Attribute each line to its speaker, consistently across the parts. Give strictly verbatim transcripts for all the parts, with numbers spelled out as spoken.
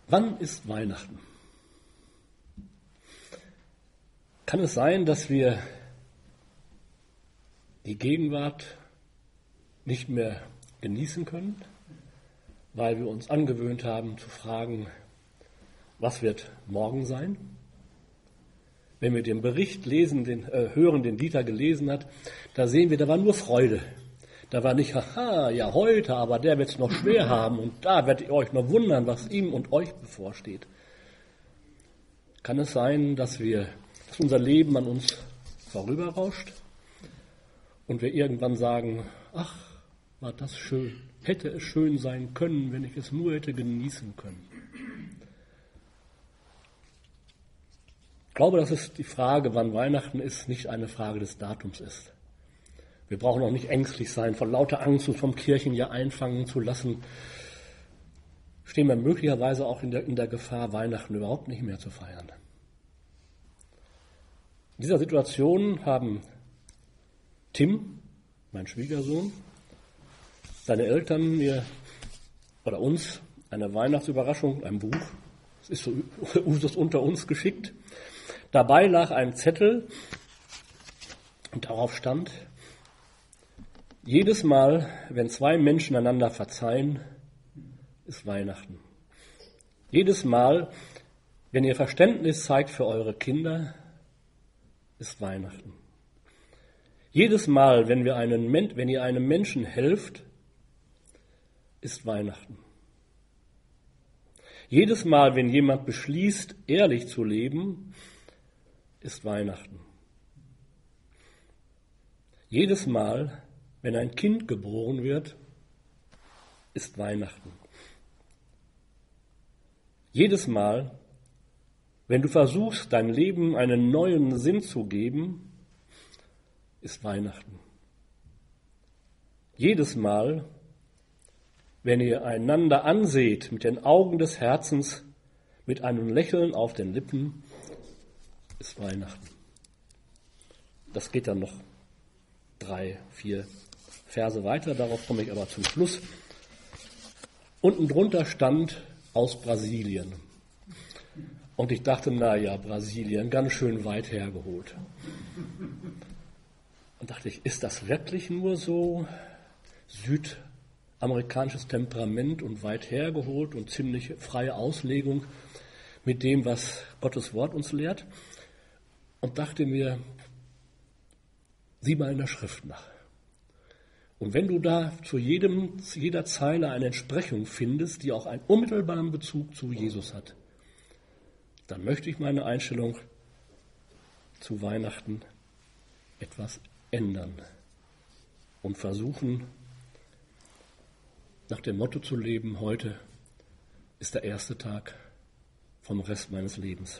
Speaker 1: Wann ist Weihnachten? Kann es sein, dass wir die Gegenwart nicht mehr genießen können, weil wir uns angewöhnt haben zu fragen, was wird morgen sein? Wenn wir den Bericht lesen, den, äh, hören, den Dieter gelesen hat, da sehen wir, da war nur Freude. Da war nicht, haha, ja heute, aber der wird es noch schwer haben und da werdet ihr euch noch wundern, was ihm und euch bevorsteht. Kann es sein, dass wir, dass unser Leben an uns vorüberrauscht und wir irgendwann sagen, ach, war das schön, hätte es schön sein können, wenn ich es nur hätte genießen können. Ich glaube, dass es die Frage, wann Weihnachten ist, nicht eine Frage des Datums ist. Wir brauchen auch nicht ängstlich sein, von lauter Angst und vom Kirchenjahr einfangen zu lassen. Stehen wir möglicherweise auch in der, in der Gefahr, Weihnachten überhaupt nicht mehr zu feiern. In dieser Situation haben Tim, mein Schwiegersohn, seine Eltern mir oder uns eine Weihnachtsüberraschung, ein Buch, es ist so Usus unter uns, geschickt. Dabei lag ein Zettel und darauf stand: Jedes Mal, wenn zwei Menschen einander verzeihen, ist Weihnachten. Jedes Mal, wenn ihr Verständnis zeigt für eure Kinder, ist Weihnachten. Jedes Mal, wenn, wir einen, wenn ihr einem Menschen helft, ist Weihnachten. Jedes Mal, wenn jemand beschließt, ehrlich zu leben, ist Weihnachten. Jedes Mal, wenn ein Kind geboren wird, ist Weihnachten. Jedes Mal, wenn du versuchst, dein Leben einen neuen Sinn zu geben, ist Weihnachten. Jedes Mal, wenn ihr einander anseht mit den Augen des Herzens, mit einem Lächeln auf den Lippen, ist Weihnachten. Das geht dann noch drei, vier Verse weiter, darauf komme ich aber zum Schluss. Unten drunter stand aus Brasilien. Und ich dachte, na ja, Brasilien, ganz schön weit hergeholt. Und dachte ich, ist das wirklich nur so südamerikanisches Temperament und weit hergeholt und ziemlich freie Auslegung mit dem, was Gottes Wort uns lehrt? Und dachte mir, sieh mal in der Schrift nach. Und wenn du da zu jedem, zu jeder Zeile eine Entsprechung findest, die auch einen unmittelbaren Bezug zu Jesus hat, dann möchte ich meine Einstellung zu Weihnachten etwas ändern und versuchen, nach dem Motto zu leben, heute ist der erste Tag vom Rest meines Lebens.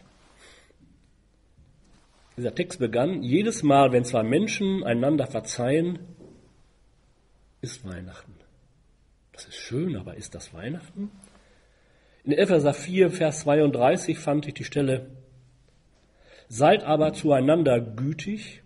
Speaker 1: Dieser Text begann: Jedes Mal, wenn zwei Menschen einander verzeihen, ist Weihnachten. Das ist schön, aber ist das Weihnachten? In Epheser vier, Vers zweiunddreißig fand ich die Stelle: Seid aber zueinander gütig,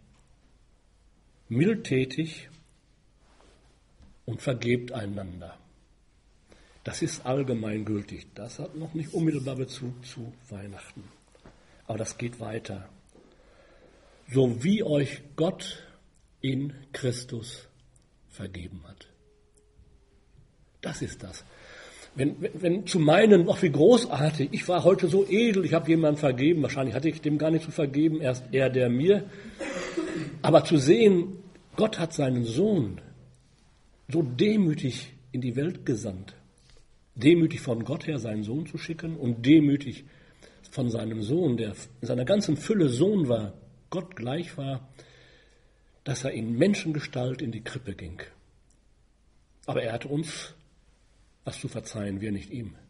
Speaker 1: mildtätig und vergebt einander. Das ist allgemeingültig. Das hat noch nicht unmittelbar Bezug zu Weihnachten. Aber das geht weiter. So wie euch Gott in Christus vergeben hat. Das ist das. Wenn, wenn, wenn zu meinen, ach wie großartig, ich war heute so edel, ich habe jemandem vergeben, wahrscheinlich hatte ich dem gar nicht zu vergeben, erst er, der mir. Aber zu sehen, Gott hat seinen Sohn so demütig in die Welt gesandt, demütig von Gott her seinen Sohn zu schicken und demütig von seinem Sohn, der in seiner ganzen Fülle Sohn war, Gott gleich war, dass er in Menschengestalt in die Krippe ging. Aber er hatte uns was zu verzeihen, wir nicht ihm.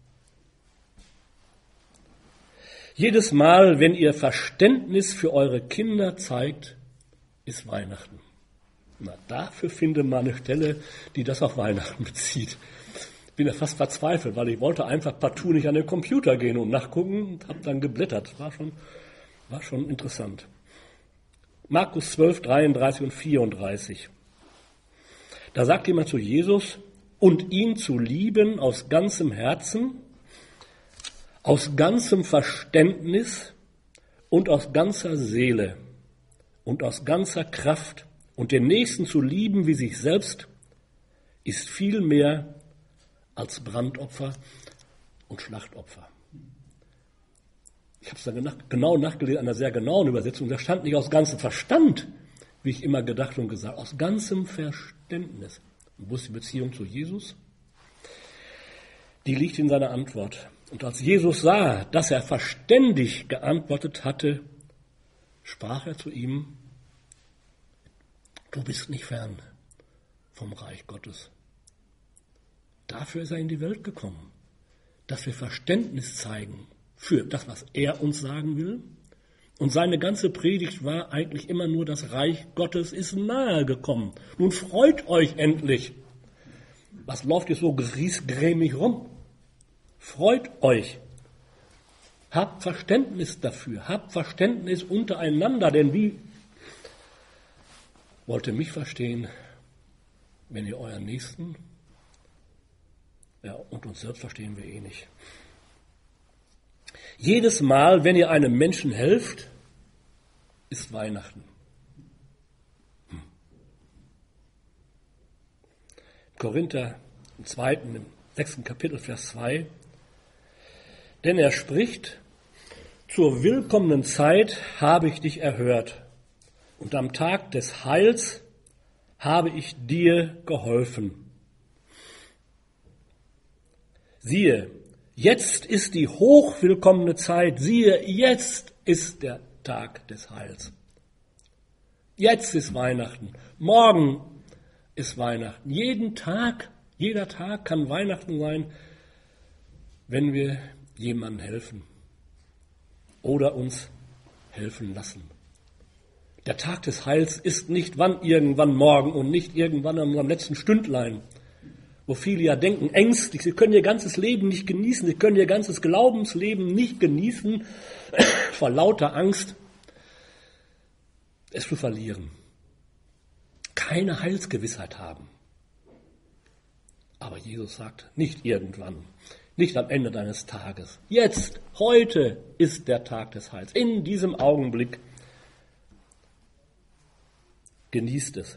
Speaker 1: Jedes Mal, wenn ihr Verständnis für eure Kinder zeigt, ist Weihnachten. Na, dafür finde man eine Stelle, die das auf Weihnachten bezieht. Ich bin ja fast verzweifelt, weil ich wollte einfach partout nicht an den Computer gehen und nachgucken und habe dann geblättert. War schon, war schon interessant. Markus zwölf, dreiunddreißig und vierunddreißig. Da sagt jemand zu Jesus: Und ihn zu lieben aus ganzem Herzen, Aus ganzem Verständnis und aus ganzer Seele und aus ganzer Kraft und den Nächsten zu lieben wie sich selbst, ist viel mehr als Brandopfer und Schlachtopfer. Ich habe es dann genau nachgelesen, einer sehr genauen Übersetzung. Da stand nicht aus ganzem Verstand, wie ich immer gedacht und gesagt, aus ganzem Verständnis. Und wo ist die Beziehung zu Jesus? Die liegt in seiner Antwort. Und als Jesus sah, dass er verständig geantwortet hatte, sprach er zu ihm: Du bist nicht fern vom Reich Gottes. Dafür ist er in die Welt gekommen, dass wir Verständnis zeigen für das, was er uns sagen will. Und seine ganze Predigt war eigentlich immer nur, das Reich Gottes ist nahe gekommen. Nun freut euch endlich. Was läuft jetzt so griesgrämig rum? Freut euch. Habt Verständnis dafür. Habt Verständnis untereinander. Denn wie wollt ihr mich verstehen, wenn ihr euren Nächsten, ja, und uns selbst verstehen wir eh nicht. Jedes Mal, wenn ihr einem Menschen helft, ist Weihnachten. Hm. Korinther im zweiten, im sechsten Kapitel, Vers zwei. Denn er spricht: Zur willkommenen Zeit habe ich dich erhört, und am Tag des Heils habe ich dir geholfen. Siehe, jetzt ist die hochwillkommene Zeit. Siehe, jetzt ist der Tag des Heils. Jetzt ist Weihnachten. Morgen ist Weihnachten. Jeden Tag, jeder Tag kann Weihnachten sein, wenn wir jemandem helfen oder uns helfen lassen. Der Tag des Heils ist nicht wann irgendwann morgen und nicht irgendwann am letzten Stündlein, wo viele ja denken, ängstlich, sie können ihr ganzes Leben nicht genießen, sie können ihr ganzes Glaubensleben nicht genießen, vor lauter Angst, es zu verlieren. Keine Heilsgewissheit haben. Aber Jesus sagt, nicht irgendwann, nicht am Ende deines Tages. Jetzt, heute ist der Tag des Heils. In diesem Augenblick genießt es.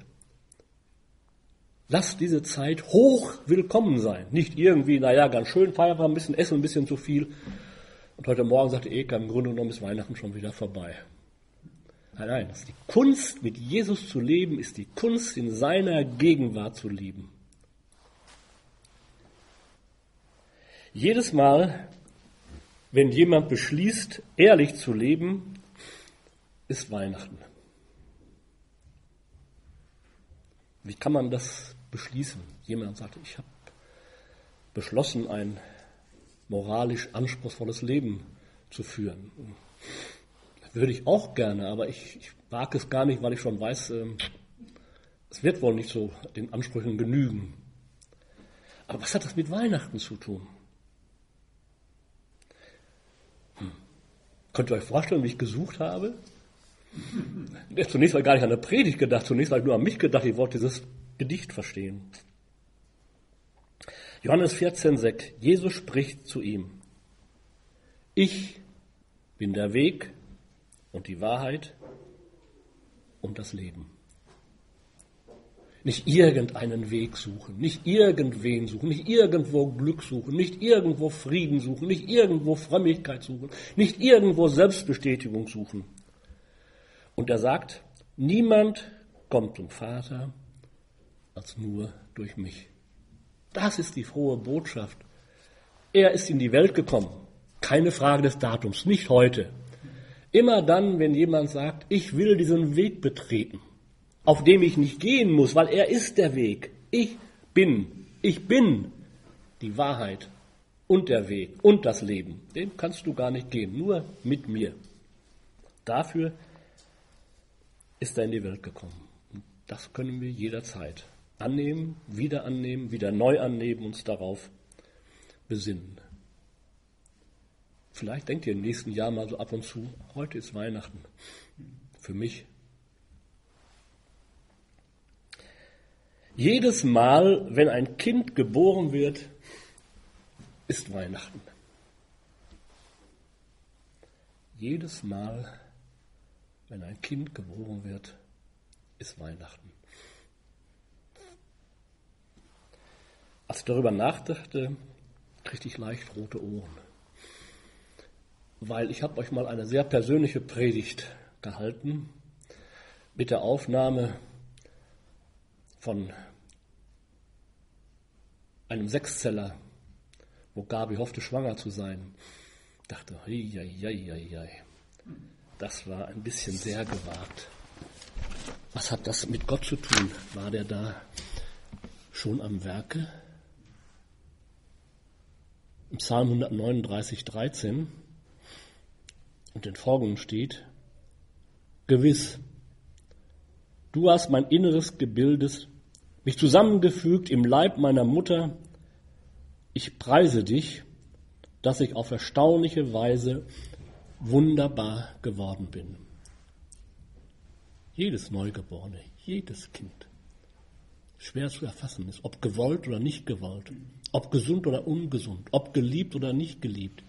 Speaker 1: Lasst diese Zeit hoch willkommen sein. Nicht irgendwie, naja, ganz schön, feiern wir ein bisschen, essen ein bisschen zu viel. Und heute Morgen sagte Eka, im Grunde genommen ist Weihnachten schon wieder vorbei. Nein, nein, das ist die Kunst, mit Jesus zu leben, ist die Kunst, in seiner Gegenwart zu leben. Jedes Mal, wenn jemand beschließt, ehrlich zu leben, ist Weihnachten. Wie kann man das beschließen? Jemand sagt, ich habe beschlossen, ein moralisch anspruchsvolles Leben zu führen. Das würde ich auch gerne, aber ich, ich wage es gar nicht, weil ich schon weiß, äh, es wird wohl nicht so den Ansprüchen genügen. Aber was hat das mit Weihnachten zu tun? Hm. Könnt ihr euch vorstellen, wie ich gesucht habe? Zunächst war gar nicht an der Predigt gedacht, zunächst war ich nur an mich gedacht, ich wollte dieses Gedicht verstehen. Johannes vierzehn, sechs. Jesus spricht zu ihm: Ich bin der Weg und die Wahrheit und das Leben. Nicht irgendeinen Weg suchen, nicht irgendwen suchen, nicht irgendwo Glück suchen, nicht irgendwo Frieden suchen, nicht irgendwo Frömmigkeit suchen, nicht irgendwo Selbstbestätigung suchen. Und er sagt, niemand kommt zum Vater als nur durch mich. Das ist die frohe Botschaft. Er ist in die Welt gekommen. Keine Frage des Datums, nicht heute. Immer dann, wenn jemand sagt, ich will diesen Weg betreten, auf dem ich nicht gehen muss, weil er ist der Weg. Ich bin, ich bin die Wahrheit und der Weg und das Leben. Den kannst du gar nicht gehen, nur mit mir. Dafür ist er in die Welt gekommen. Und das können wir jederzeit annehmen, wieder annehmen, wieder neu annehmen, uns darauf besinnen. Vielleicht denkt ihr im nächsten Jahr mal so ab und zu, heute ist Weihnachten. Für mich. Jedes Mal, wenn ein Kind geboren wird, ist Weihnachten. jedes Mal, wenn ein Kind geboren wird, ist Weihnachten. Als ich darüber nachdachte, kriegte ich leicht rote Ohren. Weil ich habe euch mal eine sehr persönliche Predigt gehalten mit der Aufnahme von einem Sechszeller, wo Gabi hoffte, schwanger zu sein. Ich dachte, hei, hei, hei, hei. Das war ein bisschen sehr gewagt. Was hat das mit Gott zu tun? War der da schon am Werke? Im Psalm hundertneununddreißig, dreizehn und den folgenden steht: Gewiss, du hast mein Inneres gebildet, mich zusammengefügt im Leib meiner Mutter. Ich preise dich, dass ich auf erstaunliche Weise wunderbar geworden bin. Jedes Neugeborene, jedes Kind, schwer zu erfassen ist, ob gewollt oder nicht gewollt, ob gesund oder ungesund, ob geliebt oder nicht geliebt.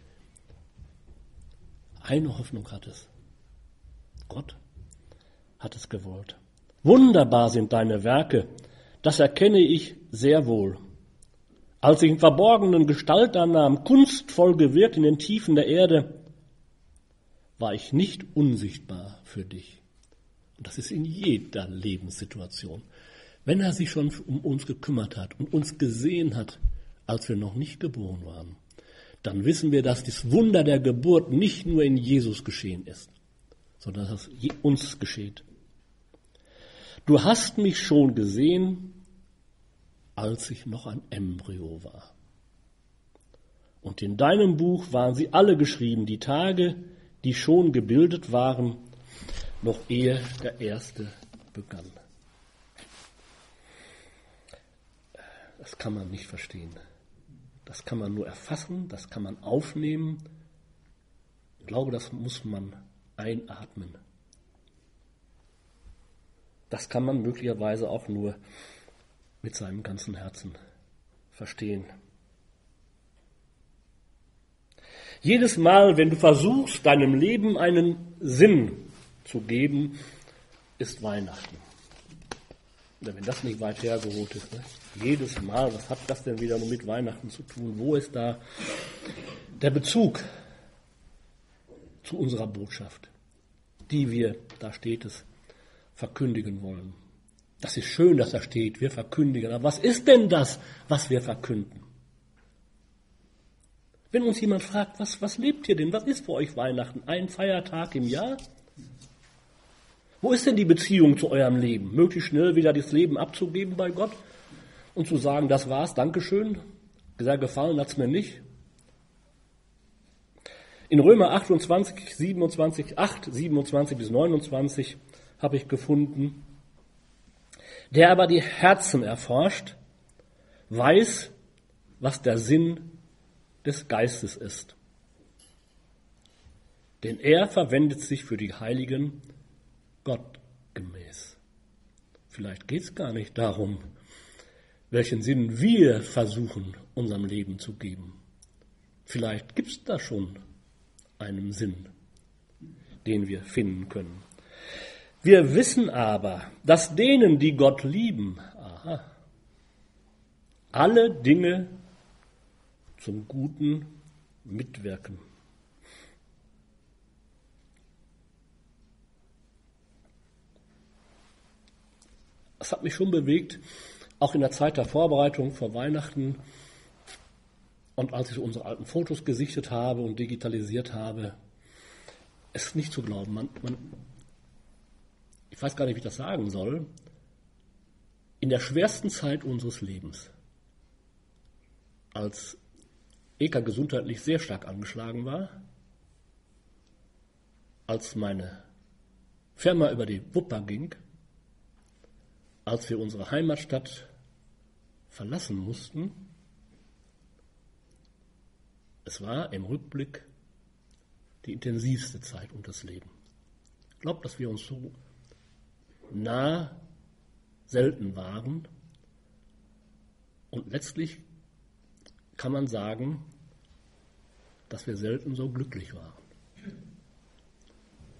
Speaker 1: Eine Hoffnung hat es. Gott hat es gewollt. Wunderbar sind deine Werke, das erkenne ich sehr wohl. Als ich in verborgenen Gestalt annahm, kunstvoll gewirkt in den Tiefen der Erde, war ich nicht unsichtbar für dich. Und das ist in jeder Lebenssituation. Wenn er sich schon um uns gekümmert hat und uns gesehen hat, als wir noch nicht geboren waren, dann wissen wir, dass das Wunder der Geburt nicht nur in Jesus geschehen ist, sondern dass es uns geschieht. Du hast mich schon gesehen, als ich noch ein Embryo war. Und in deinem Buch waren sie alle geschrieben, die Tage, die schon gebildet waren, noch ehe der erste begann. Das kann man nicht verstehen. Das kann man nur erfassen, das kann man aufnehmen. Ich glaube, das muss man einatmen. Das kann man möglicherweise auch nur mit seinem ganzen Herzen verstehen. Jedes Mal, wenn du versuchst, deinem Leben einen Sinn zu geben, ist Weihnachten. Ja, wenn das nicht weit hergeholt ist. Ne? Jedes Mal, was hat das denn wieder nur mit Weihnachten zu tun? Wo ist da der Bezug zu unserer Botschaft, die wir, da steht es, verkündigen wollen? Das ist schön, dass da steht, wir verkündigen. Aber was ist denn das, was wir verkünden? Wenn uns jemand fragt, was, was lebt ihr denn? Was ist für euch Weihnachten? Ein Feiertag im Jahr? Wo ist denn die Beziehung zu eurem Leben? Möglichst schnell wieder das Leben abzugeben bei Gott und zu sagen, das war's, Dankeschön, sehr gefallen hat's mir nicht. In Römer achtundzwanzig, siebenundzwanzig, acht, siebenundzwanzig bis neunundzwanzig habe ich gefunden, der aber die Herzen erforscht, weiß, was der Sinn des Geistes ist. Denn er verwendet sich für die Heiligen gottgemäß. Vielleicht geht es gar nicht darum, welchen Sinn wir versuchen, unserem Leben zu geben. Vielleicht gibt es da schon einen Sinn, den wir finden können. Wir wissen aber, dass denen, die Gott lieben, aha, alle Dinge zum Guten mitwirken. Das hat mich schon bewegt, auch in der Zeit der Vorbereitung vor Weihnachten und als ich unsere alten Fotos gesichtet habe und digitalisiert habe, es ist nicht zu glauben. Man, man, ich weiß gar nicht, wie ich das sagen soll. In der schwersten Zeit unseres Lebens, als Eka gesundheitlich sehr stark angeschlagen war, als meine Firma über die Wupper ging, als wir unsere Heimatstadt verlassen mussten, es war im Rückblick die intensivste Zeit unseres Lebens. Ich glaube, dass wir uns so nah selten waren und letztlich kann man sagen, dass wir selten so glücklich waren.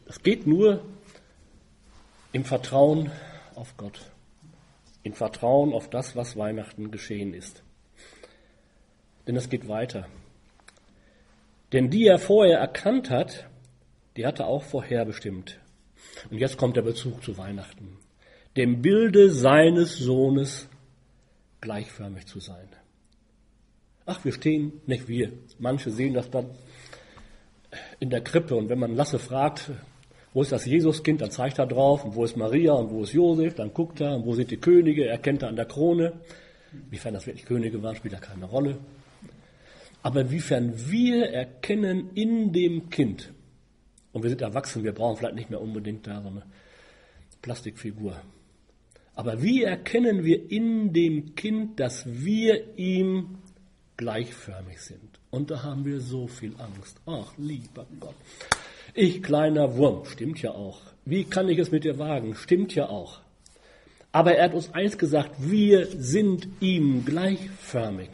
Speaker 1: Das geht nur im Vertrauen auf Gott, im Vertrauen auf das, was Weihnachten geschehen ist. Denn es geht weiter. Denn die er vorher erkannt hat, die hat er auch vorherbestimmt. Und jetzt kommt der Bezug zu Weihnachten. Dem Bilde seines Sohnes gleichförmig zu sein. Ach, wir stehen, nicht wir. Manche sehen das dann in der Krippe. Und wenn man Lasse fragt, wo ist das Jesuskind, dann zeigt er drauf. Und wo ist Maria und wo ist Josef? Dann guckt er. Und wo sind die Könige? Erkennt er an der Krone. Inwiefern das wirklich Könige waren, spielt ja keine Rolle. Aber inwiefern wir erkennen in dem Kind, und wir sind erwachsen, wir brauchen vielleicht nicht mehr unbedingt da so eine Plastikfigur. Aber wie erkennen wir in dem Kind, dass wir ihm gleichförmig sind? Und da haben wir so viel Angst. Ach, lieber Gott. Ich kleiner Wurm, stimmt ja auch. Wie kann ich es mit dir wagen? Stimmt ja auch. Aber er hat uns eins gesagt, wir sind ihm gleichförmig.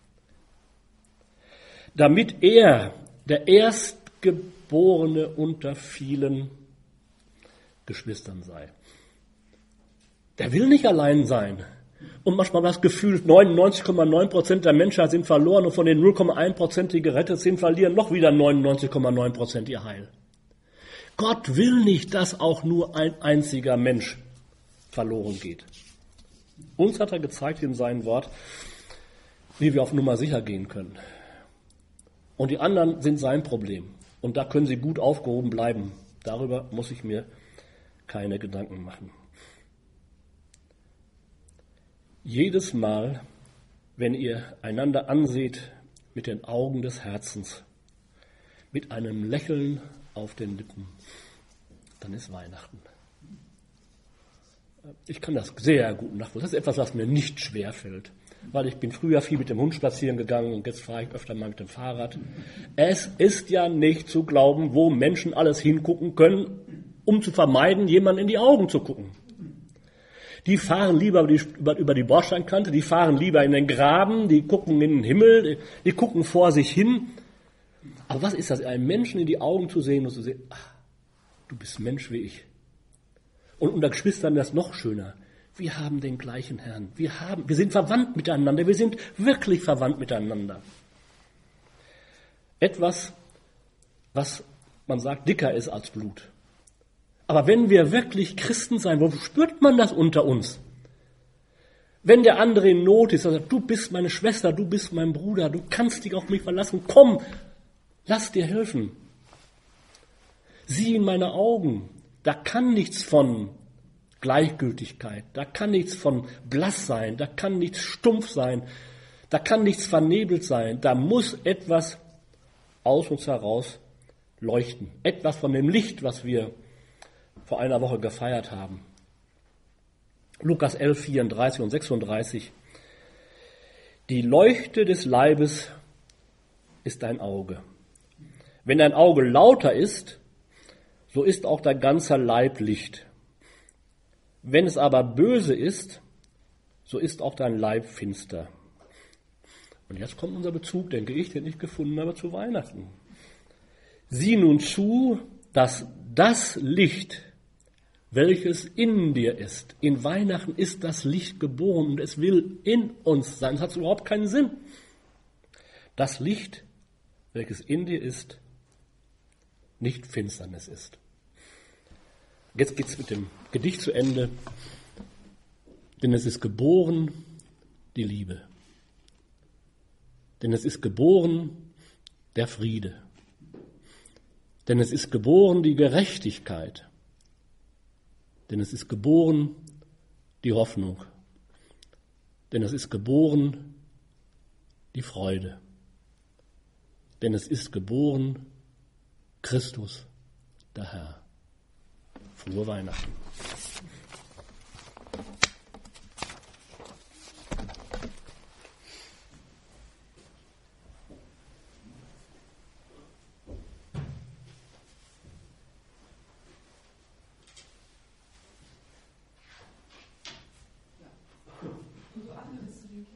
Speaker 1: Damit er der Erstgeborene unter vielen Geschwistern sei. Der will nicht allein sein. Und manchmal das Gefühl, neunundneunzig Komma neun Prozent der Menschheit sind verloren und von den null Komma eins Prozent, die gerettet sind, verlieren noch wieder neunundneunzig Komma neun Prozent ihr Heil. Gott will nicht, dass auch nur ein einziger Mensch verloren geht. Uns hat er gezeigt in seinem Wort, wie wir auf Nummer sicher gehen können. Und die anderen sind sein Problem. Und da können sie gut aufgehoben bleiben. Darüber muss ich mir keine Gedanken machen. Jedes Mal, wenn ihr einander anseht mit den Augen des Herzens, mit einem Lächeln auf den Lippen, dann ist Weihnachten. Ich kann das sehr gut nachvollziehen. Das ist etwas, was mir nicht schwer fällt. Weil ich bin früher viel mit dem Hund spazieren gegangen und jetzt fahre ich öfter mal mit dem Fahrrad. Es ist ja nicht zu glauben, wo Menschen alles hingucken können, um zu vermeiden, jemanden in die Augen zu gucken. Die fahren lieber über die, über, über die Bordsteinkante, die fahren lieber in den Graben, die gucken in den Himmel, die gucken vor sich hin. Aber was ist das, einem Menschen in die Augen zu sehen und zu sehen, ach, du bist Mensch wie ich. Und unter Geschwistern das noch schöner. Wir haben den gleichen Herrn. Wir haben, wir sind verwandt miteinander. Wir sind wirklich verwandt miteinander. Etwas, was man sagt, dicker ist als Blut. Aber wenn wir wirklich Christen sein, wo spürt man das unter uns? Wenn der andere in Not ist, er sagt, du bist meine Schwester, du bist mein Bruder, du kannst dich auf mich verlassen. Komm, lass dir helfen. Sieh in meine Augen. Da kann nichts von Gleichgültigkeit, da kann nichts von blass sein, da kann nichts stumpf sein, da kann nichts vernebelt sein, da muss etwas aus uns heraus leuchten. Etwas von dem Licht, was wir vor einer Woche gefeiert haben. Lukas elf, vierunddreißig und sechsunddreißig. Die Leuchte des Leibes ist dein Auge. Wenn dein Auge lauter ist, so ist auch dein ganzer Leib Licht. Wenn es aber böse ist, so ist auch dein Leib finster. Und jetzt kommt unser Bezug, denke ich, den ich gefunden habe, zu Weihnachten. Sieh nun zu, dass das Licht, welches in dir ist, in Weihnachten ist das Licht geboren und es will in uns sein. Es hat überhaupt keinen Sinn. Das Licht, welches in dir ist, nicht Finsternis ist. Jetzt geht es mit dem Gedicht zu Ende. Denn es ist geboren die Liebe. Denn es ist geboren der Friede. Denn es ist geboren die Gerechtigkeit. Denn es ist geboren die Hoffnung. Denn es ist geboren die Freude. Denn es ist geboren Christus, der Herr. Frohe Weihnachten.